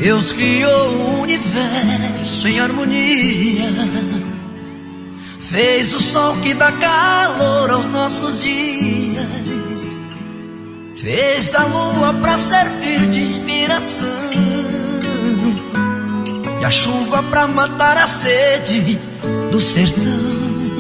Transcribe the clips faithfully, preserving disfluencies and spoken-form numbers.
Deus criou o universo em harmonia, fez o sol que dá calor aos nossos dias, fez a lua pra servir de inspiração e a chuva pra matar a sede do sertão.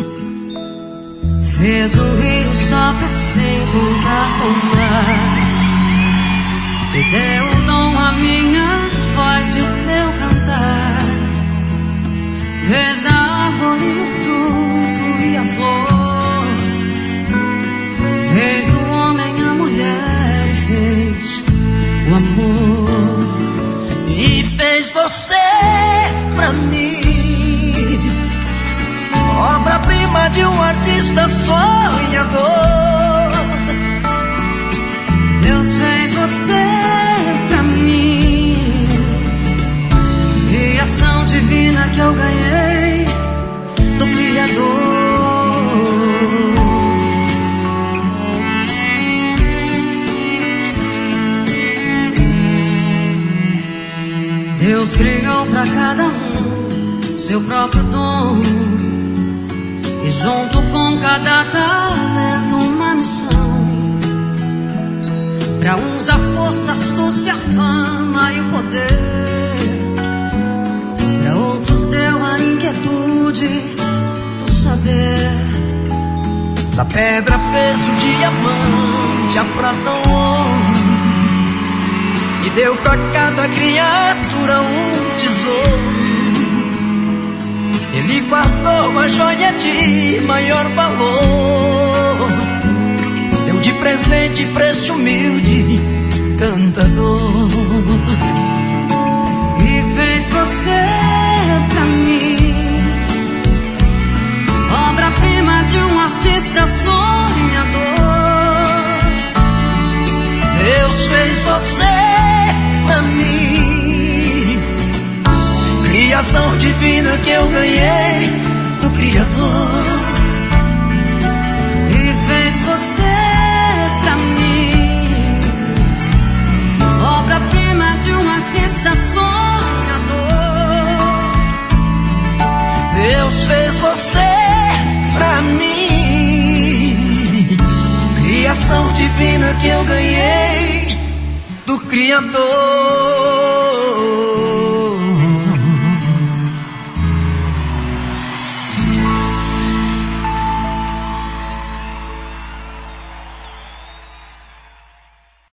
Fez o rio só pra se encontrar com o mar, e deu o dom à minha voz e o meu cantar. Fez a árvore, o fruto e a flor, fez o homem, a mulher e fez o amor. E fez você pra mim, obra-prima de um artista sonhador. Deus fez você pra mim, criação divina que eu ganhei do Criador. Deus criou pra cada um seu próprio dom, e junto com cada talento uma missão. Pra uns a força, a astúcia, a fama e o poder, pra outros deu a inquietude do saber. Da pedra fez o diamante, a prata o ouro, e deu pra cada criatura um tesouro. Ele guardou a joia de maior valor, deu de presente pra este humilde cantador. E fez você pra mim, obra-prima de um artista sonhador. Deus fez você pra mim, criação divina que eu ganhei do Criador. E fez você pra mim, obra-prima de um artista sonhador. Deus fez você pra mim, criação divina que eu ganhei do Criador.